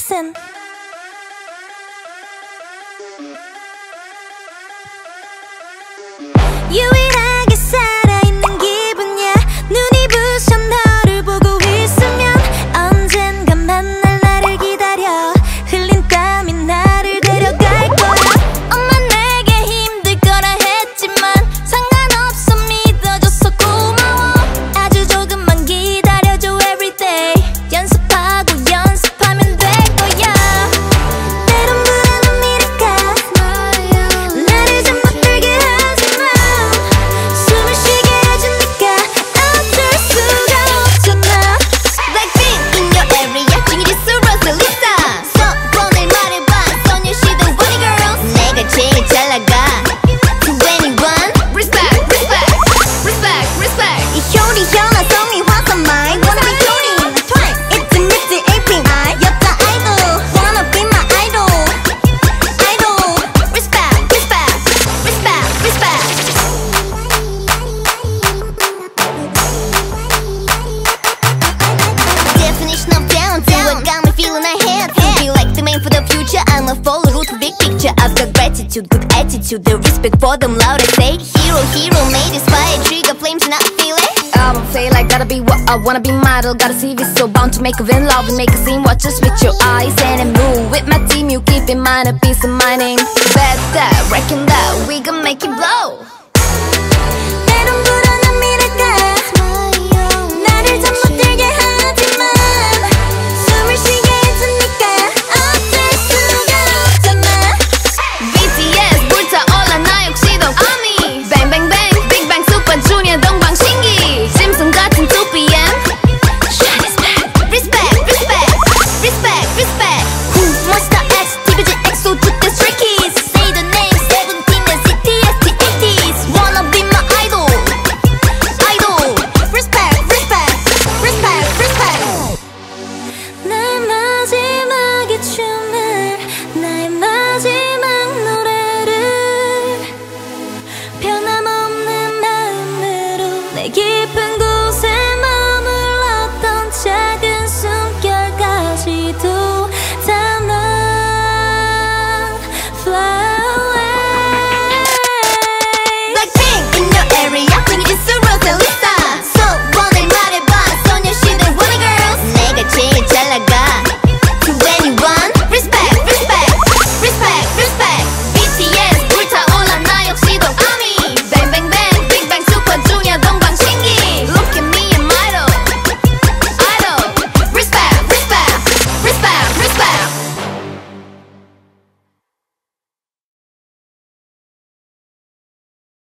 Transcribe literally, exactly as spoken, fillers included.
listen. 유일하게 살아있는 기분이야. 눈이 부셔 너를 보고 있으면 언젠가 만날 나를 기다려. 흘린 땀이 나를 데려갈 거야. 엄마 내게 힘들 거라 했지만 상관없어 믿어줘서 고마워. 아주 조금만 기다려줘 everyday. 연습하고 연습하면 될 거야. 때론 불안한 미래가 나를 잠못들게 하지만 숨을 쉬게 해주니까 어쩔 수가 없잖아. Blackpink in your area 중일이 수로서 Lisa. 소원을 말해봐 소녀시대 bunny girls. 내가 제일 잘 나가 twenty-one. Respect, respect, respect, respect. 이 효리 현아 성미 화산 마이 wanna be coding. It's a nifty aping eye 여자 아이돌 wanna be my idol. Idol. Respect, respect, respect, respect. Definition of down, do what got me feeling I had to be like the man for the future. I'm a follower to big picture. I've got gratitude, good attitude, the respect for them loud I say. Hero, hero, made this fire, trigger flames and I feel it. I don't feel like gotta be what I wanna be model. Got a C V so bound to make a win love and make a scene. Watch us with your eyes and move with my team. You keep in mind a piece of my name. Bet that, reckon that we gon' make it blow. 때론 불안한 미래가 나를 잠